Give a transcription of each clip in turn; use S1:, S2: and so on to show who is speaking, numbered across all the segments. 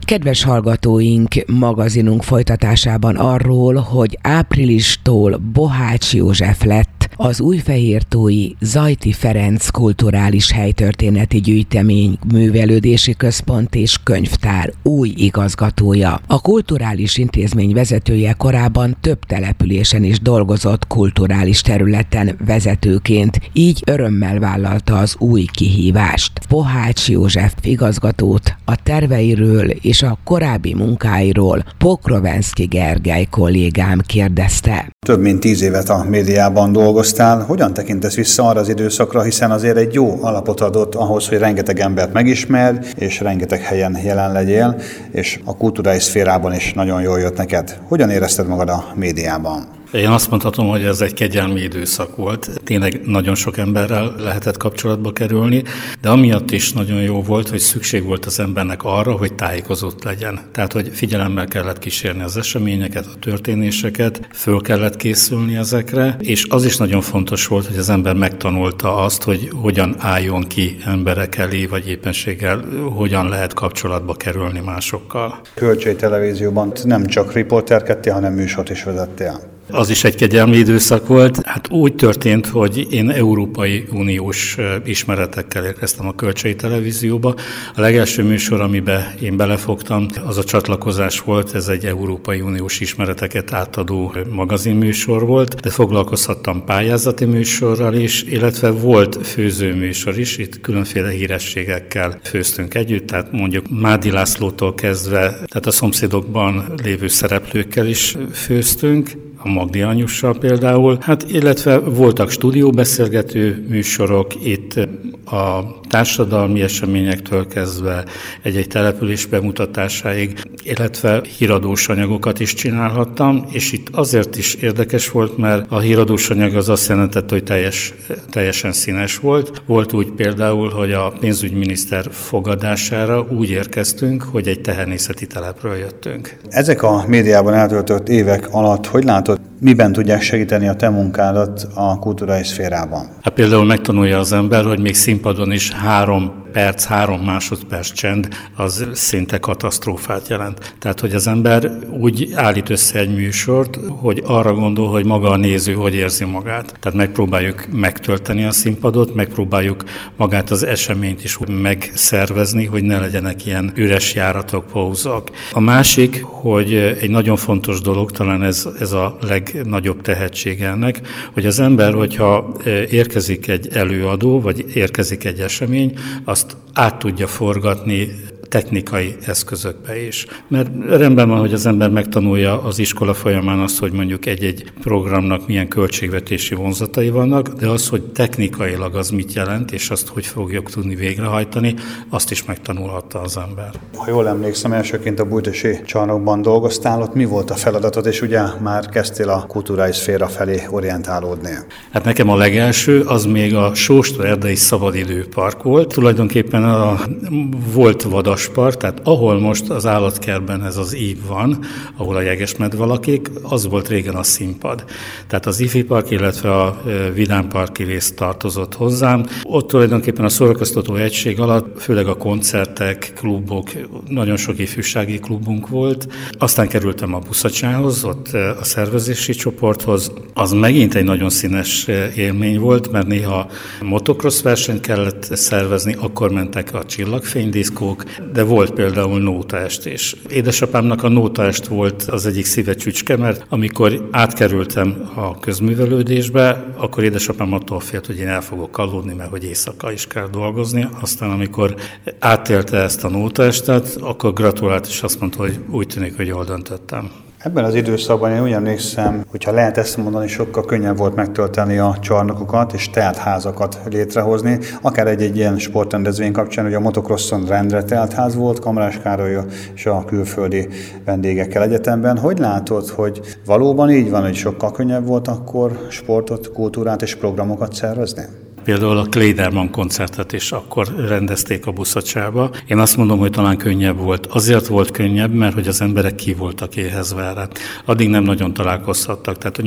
S1: Kedves hallgatóink, magazinunk folytatásában arról, hogy áprilistól Bohács József lett az Újfehértói Zajti Ferenc Kulturális Helytörténeti Gyűjtemény Művelődési Központ és Könyvtár új igazgatója. A kulturális intézmény vezetője korábban több településen is dolgozott kulturális területen vezetőként, így örömmel vállalta az új kihívást. Bohács József igazgatót a terveiről és a korábbi munkáiról Pokrovenszky Gergely kollégám kérdezte.
S2: Több mint 10 évet a médiában dolgoztál. Hogyan tekintesz vissza arra az időszakra, hiszen azért egy jó alapot adott ahhoz, hogy rengeteg embert megismer, és rengeteg helyen jelen legyél, és a kulturális szférában is nagyon jól jött neked. Hogyan érezted magad a médiában?
S3: Én azt mondhatom, hogy ez egy kegyelmi időszak volt. Tényleg nagyon sok emberrel lehetett kapcsolatba kerülni, de amiatt is nagyon jó volt, hogy szükség volt az embernek arra, hogy tájékozott legyen. Tehát, hogy figyelemmel kellett kísérni az eseményeket, a történéseket, föl kellett készülni ezekre, és az is nagyon fontos volt, hogy az ember megtanulta azt, hogy hogyan álljon ki emberek elé, vagy éppenséggel hogyan lehet kapcsolatba kerülni másokkal.
S2: Kölcsei Televízióban nem csak riporterkedtél, hanem műsort is vezettél.
S3: Az is egy kegyelmi időszak volt. Hát úgy történt, hogy én Európai Uniós ismeretekkel érkeztem a Kölcsei Televízióba. A legelső műsor, amiben én belefogtam, az a csatlakozás volt, ez egy Európai Uniós ismereteket átadó magazinműsor volt, de foglalkozhattam pályázati műsorral is, illetve volt főzőműsor is, itt különféle hírességekkel főztünk együtt, tehát mondjuk Mádi Lászlótól kezdve, tehát a szomszédokban lévő szereplőkkel is főztünk, a Magdi Anyussal például, hát illetve voltak stúdióbeszélgető műsorok, itt a társadalmi eseményektől kezdve egy-egy település bemutatásáig, illetve híradós anyagokat is csinálhattam, és itt azért is érdekes volt, mert a híradós anyag az azt jelentette, hogy teljesen színes volt. Volt úgy például, hogy a pénzügyminiszter fogadására úgy érkeztünk, hogy egy tehenészeti telepről jöttünk.
S2: Ezek a médiában eltöltött évek alatt, hogy látod, miben tudják segíteni a te munkádat a kulturális szférában?
S3: Hát például megtanulja az ember, hogy még színpadon is 3 másodperc csend, az szinte katasztrófát jelent. Tehát, hogy az ember úgy állít össze egy műsort, hogy arra gondol, hogy maga a néző hogy érzi magát. Tehát megpróbáljuk megtölteni a színpadot, megpróbáljuk magát az eseményt is megszervezni, hogy ne legyenek ilyen üres járatok, pauzak. A másik, hogy egy nagyon fontos dolog, talán ez a legnagyobb tehetsége ennek, hogy az ember, hogyha érkezik egy előadó, vagy érkezik egy esemény, azt át tudja forgatni technikai eszközökbe is. Mert rendben van, hogy az ember megtanulja az iskola folyamán azt, hogy mondjuk egy-egy programnak milyen költségvetési vonzatai vannak, de az, hogy technikailag az mit jelent, és azt, hogy fogjuk tudni végrehajtani, azt is megtanulhatta az ember.
S2: Ha jól emlékszem, elsőként a Bújtosi Csarnokban dolgoztál, ott mi volt a feladatod, és ugye már kezdtél a kulturális szféra felé orientálódni?
S3: Hát nekem a legelső, az még a Sóstó-Erdei Szabadidőpark volt. Tulajdonképpen volt vadaspark, tehát ahol most az állatkertben ez az ív van, ahol a jegesmedve lakik, az volt régen a színpad. Tehát az ifi park, illetve a vidámparki rész tartozott hozzám. Ott tulajdonképpen a szórakoztató egység alatt, főleg a koncertek, klubok, nagyon sok ifjúsági klubunk volt. Aztán kerültem a Buszacsához, ott a szervezési csoporthoz. Az megint egy nagyon színes élmény volt, mert néha motocross versenyt kellett szervezni, akkor mentek a csillagfénydiszkók, de volt például nótaest is. Édesapámnak a nótaest volt az egyik szívecsücske, mert amikor átkerültem a közművelődésbe, akkor édesapám attól félt, hogy én el fogok aludni, mert hogy éjszaka is kell dolgozni. Aztán amikor átélte ezt a nótaestet, akkor gratulált, és azt mondta, hogy úgy tűnik, hogy jól döntöttem.
S2: Ebben az időszakban én úgy emlékszem, hogyha lehet ezt mondani, sokkal könnyebb volt megtölteni a csarnokokat és teltházakat létrehozni, akár egy ilyen sportrendezvény kapcsán, hogy a motocrosson rendre teltház volt, Kamrás Károly és a külföldi vendégekkel egyetemben. Hogy látod, hogy valóban így van, hogy sokkal könnyebb volt akkor sportot, kultúrát és programokat szervezni?
S3: például a Kleiderman koncertet is akkor rendezték a Buszocsába. Én azt mondom, hogy talán könnyebb volt. Azért volt könnyebb, mert hogy az emberek ki voltak éhezve erre. Addig nem nagyon találkozhattak. Tehát a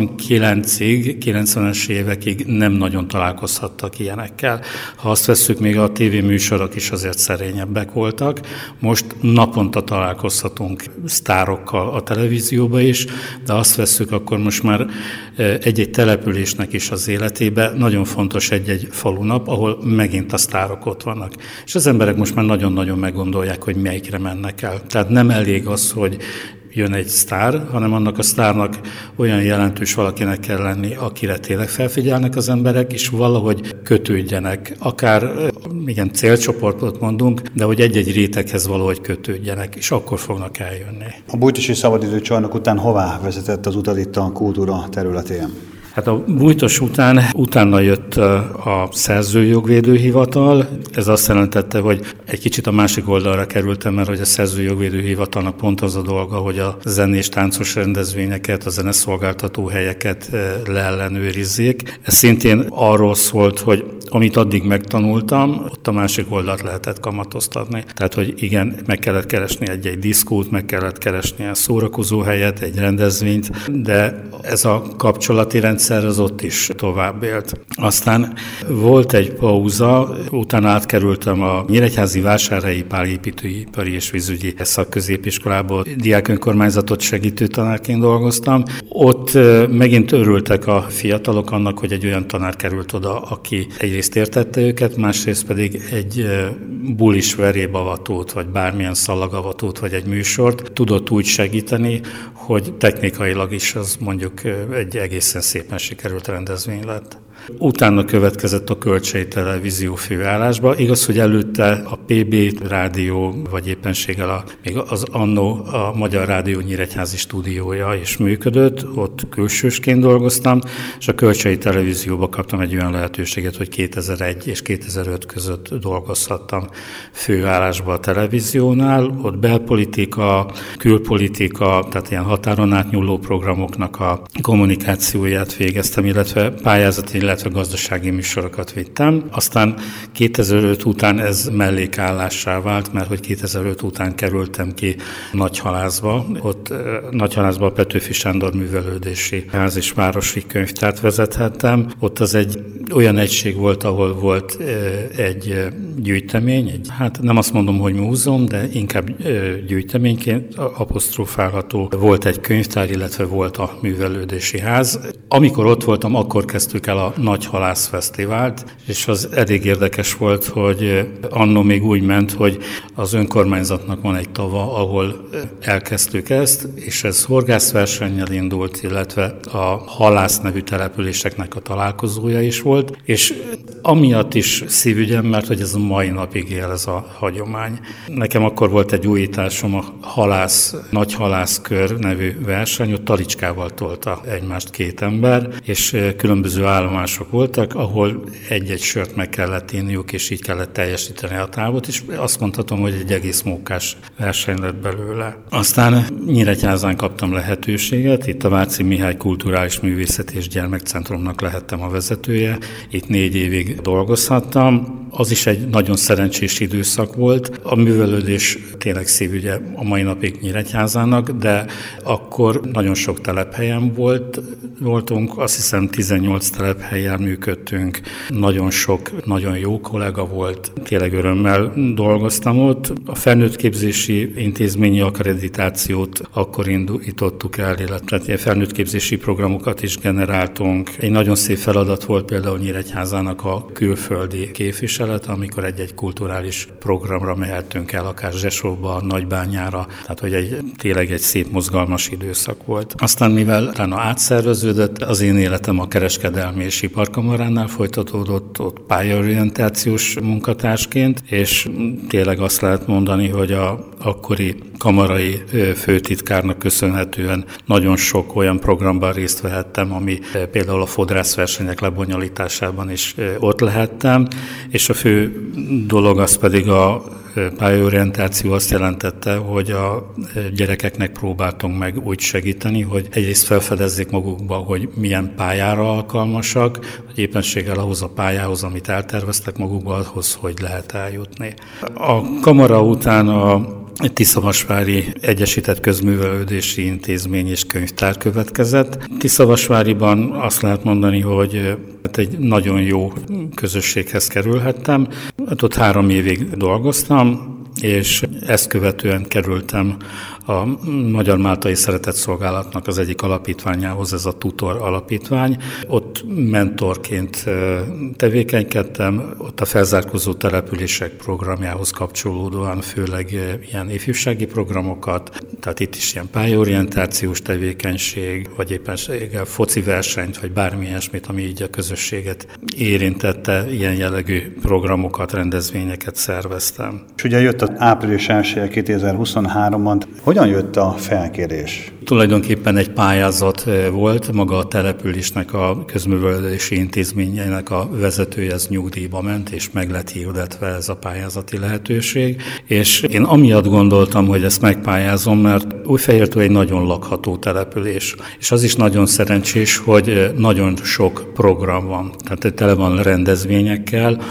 S3: 89-ig, 90-es évekig nem nagyon találkozhattak ilyenekkel. Ha azt vesszük, még a tévéműsorok is azért szerényebbek voltak. Most naponta találkozhatunk sztárokkal a televízióba is, de azt vesszük, akkor most már egy-egy településnek is az életébe nagyon fontos egy-egy falunap, ahol megint a sztárok ott vannak. És az emberek most már nagyon-nagyon meggondolják, hogy melyikre mennek el. Tehát nem elég az, hogy jön egy sztár, hanem annak a sztárnak olyan jelentős valakinek kell lenni, akire tényleg felfigyelnek az emberek, és valahogy kötődjenek. Akár igen, célcsoportot mondunk, de hogy egy-egy réteghez valahogy kötődjenek, és akkor fognak eljönni.
S2: A Bújtosi Szabadidő Csarnok után hová vezetett az utat itt a kultúra területén?
S3: Hát a Bújtos utána jött a Szerzőjogvédőhivatal. Ez azt jelentette, hogy egy kicsit a másik oldalra kerültem, mert hogy a Szerzőjogvédőhivatalnak pont az a dolga, hogy a zenés táncos rendezvényeket, a zeneszolgáltató helyeket leellenőrizzék. Ez szintén arról szólt, hogy amit addig megtanultam, ott a másik oldalt lehetett kamatoztatni. Tehát, hogy igen, meg kellett keresni egy diszkót, meg kellett keresni egy szórakozó helyet, egy rendezvényt, de ez a kapcsolati rendszer az ott is tovább élt. Aztán volt egy pauza, utána átkerültem a Nyíregyházi Vásárhelyi Pál építőipari és vízügyi szakközépiskolából, diákönkormányzatot segítő tanárként dolgoztam. Ott megint örültek a fiatalok annak, hogy egy olyan tanár került oda, aki egyrészt értette őket, másrészt pedig egy bulis verébavatót, vagy bármilyen szallagavatót, vagy egy műsort tudott úgy segíteni, hogy technikailag is az mondjuk egy egészen szépen sikerült rendezvény lett. Utána következett a Kölcsei Televízió főállásba. Igaz, hogy előtte a PB rádió, vagy éppenséggel még az annó a Magyar Rádió Nyíregyházi stúdiója is működött, ott külsősként dolgoztam, és a Kölcsei Televízióba kaptam egy olyan lehetőséget, hogy 2001 és 2005 között dolgozhattam főállásba a televíziónál. Ott belpolitika, külpolitika, tehát ilyen határon átnyúló programoknak a kommunikációját végeztem, illetve pályázati, illetve gazdasági műsorokat vittem. Aztán 2005 után ez mellékállássá vált, mert hogy 2005 után kerültem ki Nagyhalászba. Ott Nagyhalászba a Petőfi Sándor Művelődési Ház és Városi Könyvtárt vezethettem. Ott az egy olyan egység volt, ahol volt egy gyűjtemény, hát nem azt mondom, hogy múzeum, de inkább gyűjteményként apostrofálható. Volt egy könyvtár, illetve volt a Művelődési Ház. Amikor ott voltam, akkor kezdtük el a Nagy Halász Fesztivált, és az elég érdekes volt, hogy anno még úgy ment, hogy az önkormányzatnak van egy tava, ahol elkezdtük ezt, és ez horgászversennyel indult, illetve a Halász nevű településeknek a találkozója is volt, és amiatt is szívügyem, mert hogy ez a mai napig él ez a hagyomány. Nekem akkor volt egy újításom, a Nagy Halászkör nevű verseny, ott talicskával tolta egymást két ember, és különböző állomások voltak, ahol egy-egy sört meg kellett inniuk, és így kellett teljesíteni a távot, és azt mondhatom, hogy egy egész mókás verseny lett belőle. Aztán Nyíregyházán kaptam lehetőséget, itt a Váci Mihály Kulturális Művészeti és Gyermekcentrumnak lehettem a vezetője, itt 4 évig dolgozhattam. Az is egy nagyon szerencsés időszak volt. A művelődés tényleg szívügye a mai napig Nyíregyházának, de akkor nagyon sok telephelyen voltunk, azt hiszem 18 telephelyen működtünk. Nagyon sok, nagyon jó kollega volt, tényleg örömmel dolgoztam ott. A felnőttképzési intézményi akkreditációt akkor indítottuk el, illetve felnőttképzési programokat is generáltunk. Egy nagyon szép feladat volt például Nyíregyházának a külföldi képviselet, amikor egy-egy kulturális programra mehettünk el, akár Zsesóba, Nagybányára, tehát hogy tényleg egy szép mozgalmas időszak volt. Aztán mivel utána átszerveződött, az én életem a kereskedelmi és iparkamaránál folytatódott, ott pályaorientációs munkatársként, és tényleg azt lehet mondani, hogy a akkori kamarai főtitkárnak köszönhetően nagyon sok olyan programban részt vehettem, ami például a fodrászversenyek lebonyolításában is ott lehettem, és a fő dolog az pedig a pályaorientáció azt jelentette, hogy a gyerekeknek próbáltunk meg úgy segíteni, hogy egyrészt felfedezzék magukba, hogy milyen pályára alkalmasak, vagy éppenséggel ahhoz a pályához, amit elterveztek magukba, ahhoz, hogy lehet eljutni. A kamara után a Tiszavasvári Egyesített Közművelődési Intézmény és Könyvtár következett. Tiszavasváriban azt lehet mondani, hogy egy nagyon jó közösséghez kerülhettem. Ott 3 évig dolgoztam, és ezt követően kerültem a Magyar Máltai Szeretetszolgálatnak az egyik alapítványához, ez a Tutor Alapítvány. Ott mentorként tevékenykedtem, ott a felzárkózó települések programjához kapcsolódóan főleg ilyen ifjúsági programokat, tehát itt is ilyen pályaorientációs tevékenység, vagy éppenséggel foci versenyt, vagy bármi ilyesmit, ami így a közösséget érintette, ilyen jellegű programokat, rendezvényeket szerveztem.
S2: És ugye jött az április 1 2023-ban. Hogyan jött a felkérés?
S3: Tulajdonképpen egy pályázat volt, maga a településnek, a közművelődési intézményének a vezetője, ez nyugdíjba ment, és meg lett hirdetve ez a pályázati lehetőség. És én amiatt gondoltam, hogy ezt megpályázom, mert Újfehértó egy nagyon lakható település. És az is nagyon szerencsés, hogy nagyon sok program van, tehát tele van rendezvényekkel,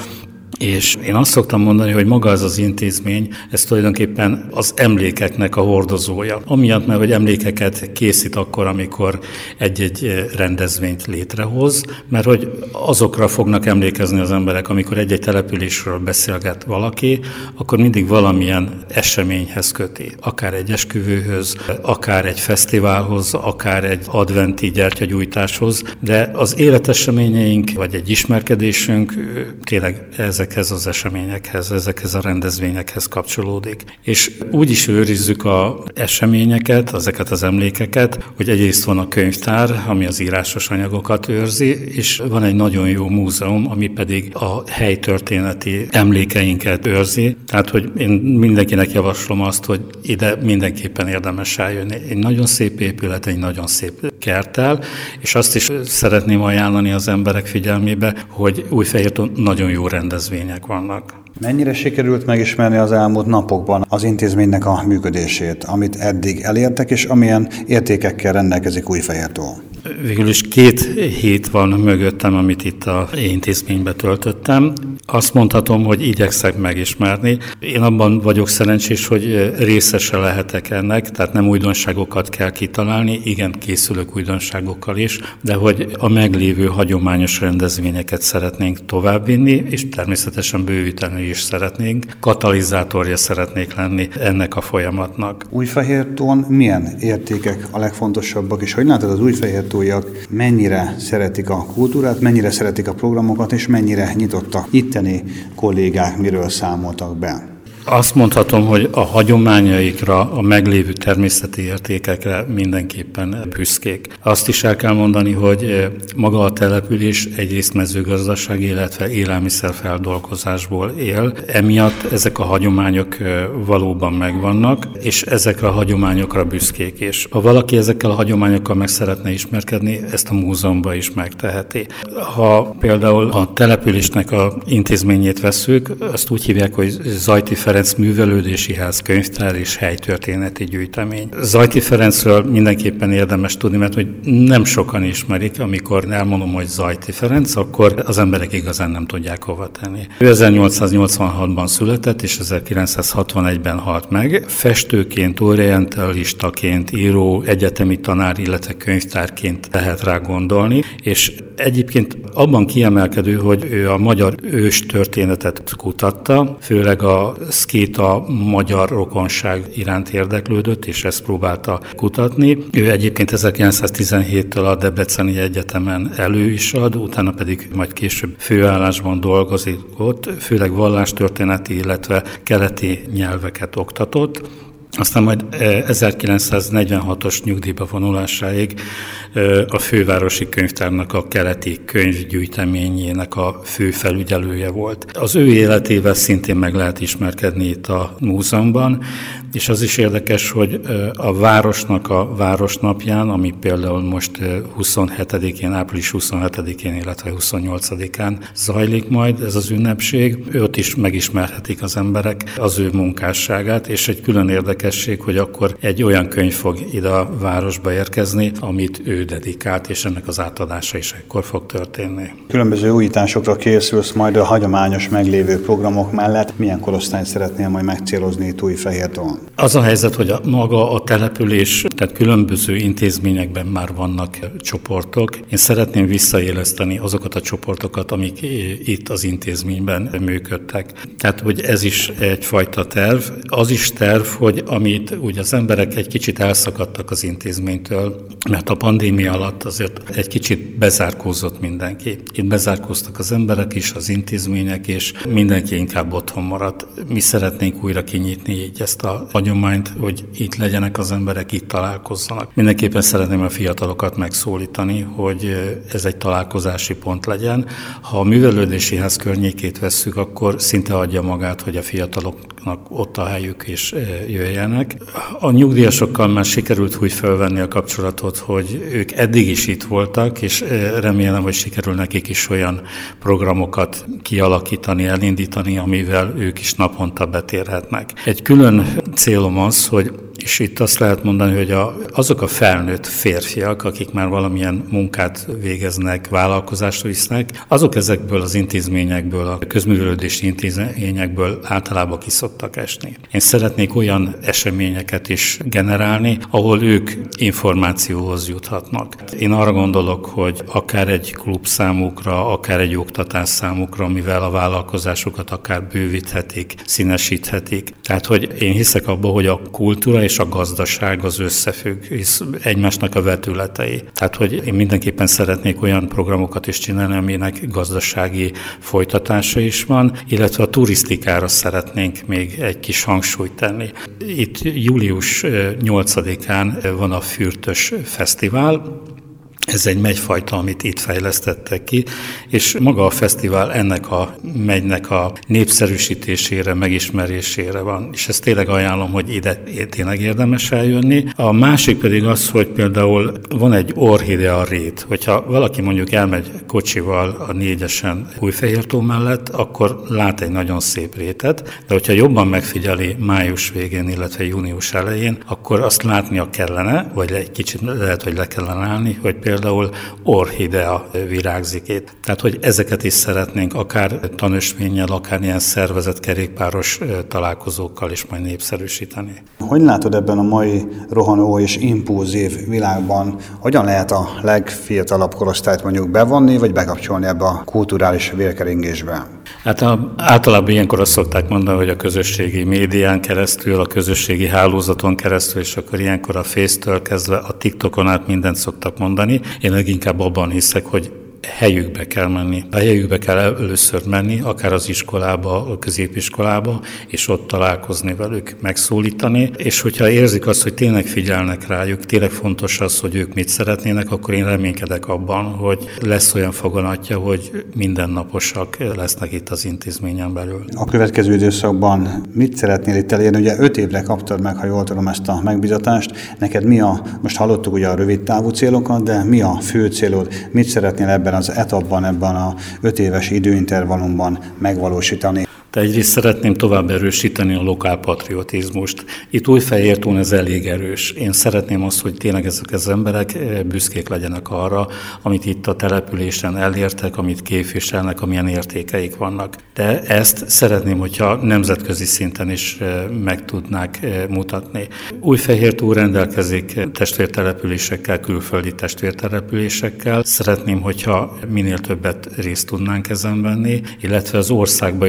S3: és én azt szoktam mondani, hogy maga az intézmény, ez tulajdonképpen az emlékeknek a hordozója. Amiatt, mert hogy emlékeket készít akkor, amikor egy-egy rendezvényt létrehoz, mert hogy azokra fognak emlékezni az emberek, amikor egy-egy településről beszélget valaki, akkor mindig valamilyen eseményhez köti. Akár egy esküvőhöz, akár egy fesztiválhoz, akár egy adventi gyertyagyújtáshoz, de az életeseményeink, vagy egy ismerkedésünk tényleg ezekhez az eseményekhez, ezekhez a rendezvényekhez kapcsolódik. És úgy is őrizzük az eseményeket, ezeket az emlékeket, hogy egyrészt van a könyvtár, ami az írásos anyagokat őrzi, és van egy nagyon jó múzeum, ami pedig a helytörténeti emlékeinket őrzi. Tehát, hogy én mindenkinek javaslom azt, hogy ide mindenképpen érdemes eljönni. Egy nagyon szép épület, egy nagyon szép kerttel, és azt is szeretném ajánlani az emberek figyelmébe, hogy Újfehértón nagyon jó rendezvények vannak.
S2: Mennyire sikerült megismerni az elmúlt napokban az intézménynek a működését, amit eddig elértek, és amilyen értékekkel rendelkezik Újfehértó?
S3: Végül is 2 hét van mögöttem, amit itt a intézménybe töltöttem. Azt mondhatom, hogy igyekszek megismerni. Én abban vagyok szerencsés, hogy részese lehetek ennek, tehát nem újdonságokat kell kitalálni, igen, készülök újdonságokkal is, de hogy a meglévő hagyományos rendezvényeket szeretnénk továbbvinni, és természetesen bővíteni is szeretnénk. Katalizátorja szeretnék lenni ennek a folyamatnak.
S2: Újfehértón milyen értékek a legfontosabbak, és hogy látod az újfehértóiak mennyire szeretik a kultúrát, mennyire szeretik a programokat, és mennyire nyitottak itteni kollégák, miről számoltak be?
S3: Azt mondhatom, hogy a hagyományaikra, a meglévő természeti értékekre mindenképpen büszkék. Azt is el kell mondani, hogy maga a település egyrészt mezőgazdasági, illetve élelmiszerfeldolgozásból él. Emiatt ezek a hagyományok valóban megvannak, és ezekre a hagyományokra büszkék. És ha valaki ezekkel a hagyományokkal meg szeretne ismerkedni, ezt a múzeumban is megteheti. Ha például a településnek a intézményét vesszük, azt úgy hívják, hogy Zajti Ferenc Művelődési Ház, Könyvtár és Helytörténeti Gyűjtemény. Zajti Ferencről mindenképpen érdemes tudni, mert hogy nem sokan ismerik, amikor elmondom, hogy Zajti Ferenc, akkor az emberek igazán nem tudják hova tenni. Ő 1886-ban született, és 1961-ben halt meg. Festőként, orientalistaként, író, egyetemi tanár, illetve könyvtárként lehet rá gondolni, és egyébként abban kiemelkedő, hogy ő a magyar ős történetet kutatta, főleg a szkéta magyar rokonság iránt érdeklődött, és ezt próbálta kutatni. Ő egyébként 1917-től a Debreceni Egyetemen elő is ad, utána pedig majd később főállásban dolgozik ott, főleg vallástörténeti, illetve keleti nyelveket oktatott. Aztán majd 1946-os nyugdíjba vonulásáig a fővárosi könyvtárnak a keleti könyvgyűjteményének a fő felügyelője volt. Az ő életével szintén meg lehet ismerkedni itt a múzeumban, és az is érdekes, hogy a városnak a városnapján, ami például most 27-én, április 27-én, illetve 28-án zajlik majd ez az ünnepség, őt is megismerhetik az emberek az ő munkásságát, és egy külön érdekesség, hogy akkor egy olyan könyv fog ide a városba érkezni, amit ő dedikált, és ennek az átadása is ekkor fog történni.
S2: Különböző újításokra készülsz majd a hagyományos meglévő programok mellett. Milyen korosztályt szeretnél majd megcélozni itt Újfehértóon?
S3: Az a helyzet, hogy maga a település, tehát különböző intézményekben már vannak csoportok. Én szeretném visszaéleszteni azokat a csoportokat, amik itt az intézményben működtek. Tehát, hogy ez is egyfajta terv. Az is terv, hogy amit ugye az emberek egy kicsit elszakadtak az intézménytől, mert a pandémia alatt azért egy kicsit bezárkózott mindenki. Itt bezárkóztak az emberek is, az intézmények, és mindenki inkább otthon maradt. Mi szeretnénk újra kinyitni így ezt a hagyományt, hogy itt legyenek az emberek, itt találkozzanak. Mindenképpen szeretném a fiatalokat megszólítani, hogy ez egy találkozási pont legyen. Ha a művelődési ház környékét vesszük, akkor szinte adja magát, hogy a fiataloknak ott a helyük és jöjjenek. A nyugdíjasokkal már sikerült úgy felvenni a kapcsolatot, hogy ők eddig is itt voltak, és remélem, hogy sikerül nekik is olyan programokat kialakítani, elindítani, amivel ők is naponta betérhetnek. Egy külön célom az, hogy és itt azt lehet mondani, hogy azok a felnőtt férfiak, akik már valamilyen munkát végeznek, vállalkozást visznek, azok ezekből az intézményekből, a közművelődési intézményekből általában ki szoktak esni. Én szeretnék olyan eseményeket is generálni, ahol ők információhoz juthatnak. Én arra gondolok, hogy akár egy klub számukra, akár egy oktatás számukra, mivel a vállalkozásokat akár bővíthetik, színesíthetik. Tehát, hogy én hiszek abban, hogy a kultúra és a gazdaság az összefügg, hisz egymásnak a vetületei. Tehát, hogy én mindenképpen szeretnék olyan programokat is csinálni, aminek gazdasági folytatása is van, illetve a turisztikára szeretnénk még egy kis hangsúlyt tenni. Itt július 8-án van a Fürtös Fesztivál. Ez egy megyfajta, amit itt fejlesztettek ki, és maga a fesztivál ennek a megynek a népszerűsítésére, megismerésére van, és ezt tényleg ajánlom, hogy ide tényleg érdemes eljönni. A másik pedig az, hogy például van egy orchidea rét, hogyha valaki mondjuk elmegy kocsival a 4-esen Újfehértó mellett, akkor lát egy nagyon szép rétet, de hogyha jobban megfigyeli május végén, illetve június elején, akkor azt látnia kellene, vagy egy kicsit lehet, hogy le kellene állni, hogy például orchidea virágzik itt. Tehát, hogy ezeket is szeretnénk akár tanösvénnyel, akár ilyen szervezetkerékpáros találkozókkal is majd népszerűsíteni.
S2: Hogy látod ebben a mai rohanó és impulzív világban, hogyan lehet a legfiatalabb korosztályt mondjuk bevonni, vagy bekapcsolni ebbe a kulturális vérkeringésbe?
S3: Hát általában ilyenkor azt szokták mondani, hogy a közösségi médián keresztül, a közösségi hálózaton keresztül, és akkor ilyenkor a Face-től kezdve a TikTokon át mindent szoktak mondani. Én leginkább abban hiszek, hogy helyükbe kell menni. A helyükbe kell először menni, akár az iskolába, a középiskolába, és ott találkozni velük, megszólítani, és hogyha érzik azt, hogy tényleg figyelnek rájuk, tényleg fontos az, hogy ők mit szeretnének, akkor én reménykedek abban, hogy lesz olyan foganatja, hogy mindennaposak lesznek itt az intézményen belül.
S2: A következő időszakban mit szeretnél itt elérni? Ugye 5 évre kaptad meg, ha jól tudom, ezt a megbízatást. Neked most hallottuk ugye a rövid távú célokat, de mi a fő célod? Mit szeretnél ebben az etapban, ebben a 5 éves időintervallumban megvalósítani?
S3: De egyrészt szeretném tovább erősíteni a lokálpatriotizmust. Itt Újfehértón ez elég erős. Én szeretném azt, hogy tényleg ezek az emberek büszkék legyenek arra, amit itt a településen elértek, amit képviselnek, amilyen értékeik vannak. De ezt szeretném, hogyha nemzetközi szinten is meg tudnák mutatni. Újfehértó rendelkezik testvértelepülésekkel, külföldi testvértelepülésekkel. Szeretném, hogyha minél többet részt tudnánk ezen venni, illetve az országba is meg tudnánk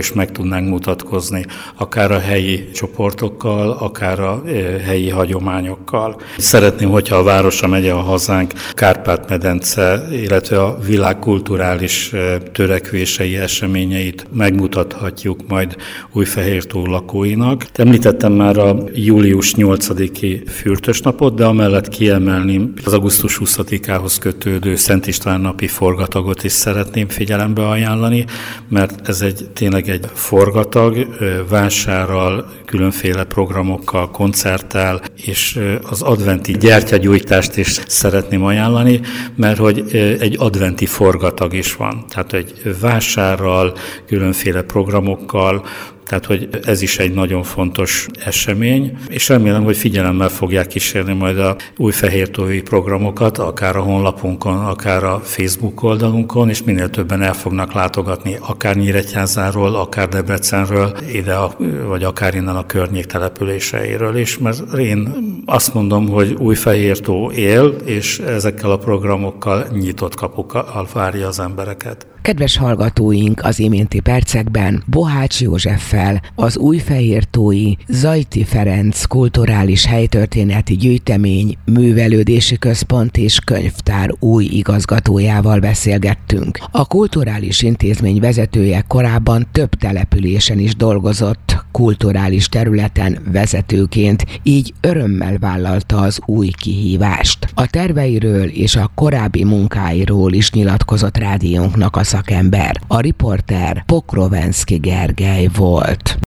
S3: tudnánk mutatkozni, akár a helyi csoportokkal, akár a helyi hagyományokkal. Szeretném, hogyha a városa megye, a hazánk, Kárpát-medence, illetve a világ kulturális törekvései, eseményeit megmutathatjuk majd Újfehértó lakóinak. Említettem már a július 8-i fürtösnapot, de amellett kiemelném az augusztus 20-ához kötődő Szent István napi forgatagot is szeretném figyelembe ajánlani, mert ez tényleg egy forgatag, vásárral, különféle programokkal, koncerttel, és az adventi gyertyagyújtást is szeretném ajánlani, mert hogy egy adventi forgatag is van. Tehát egy vásárral, különféle programokkal, tehát, hogy ez is egy nagyon fontos esemény, és remélem, hogy figyelemmel fogják kísérni majd a újfehértói programokat, akár a honlapunkon, akár a Facebook oldalunkon, és minél többen el fognak látogatni, akár Nyíregyházáról, akár Debrecenről, ide, vagy akár innen a környék településeiről is, mert én azt mondom, hogy Újfehértó él, és ezekkel a programokkal nyitott kapukkal várja az embereket.
S1: Kedves hallgatóink, az iménti percekben Bohács Józseffel, az újfehértói Zajti Ferenc Kulturális Helytörténeti Gyűjtemény, Művelődési Központ és Könyvtár új igazgatójával beszélgettünk. A kulturális intézmény vezetője korábban több településen is dolgozott, kulturális területen vezetőként, így örömmel vállalta az új kihívást. A terveiről és a korábbi munkáiról is nyilatkozott rádiónknak a szakember. A riporter Pokrovenszky Gergely volt.